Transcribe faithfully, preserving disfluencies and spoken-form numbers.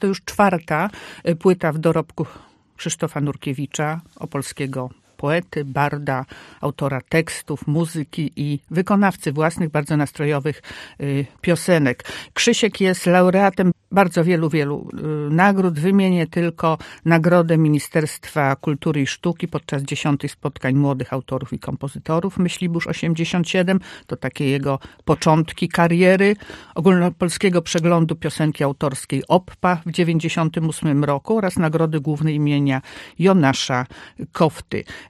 to już czwarta płyta w dorobku Krzysztofa Nurkiewicza, opolskiego poety, barda, autora tekstów, muzyki i wykonawcy własnych, bardzo nastrojowych y, piosenek. Krzysiek jest laureatem bardzo wielu, wielu y, nagród. Wymienię tylko nagrodę Ministerstwa Kultury i Sztuki podczas dziesiątych spotkań młodych autorów i kompozytorów Myślibórz osiemdziesiąt siedem. To takie jego początki kariery. Ogólnopolskiego Przeglądu Piosenki Autorskiej O P P A w dziewięćdziesiątym ósmym roku oraz Nagrody Głównej imienia Jonasza Kofty.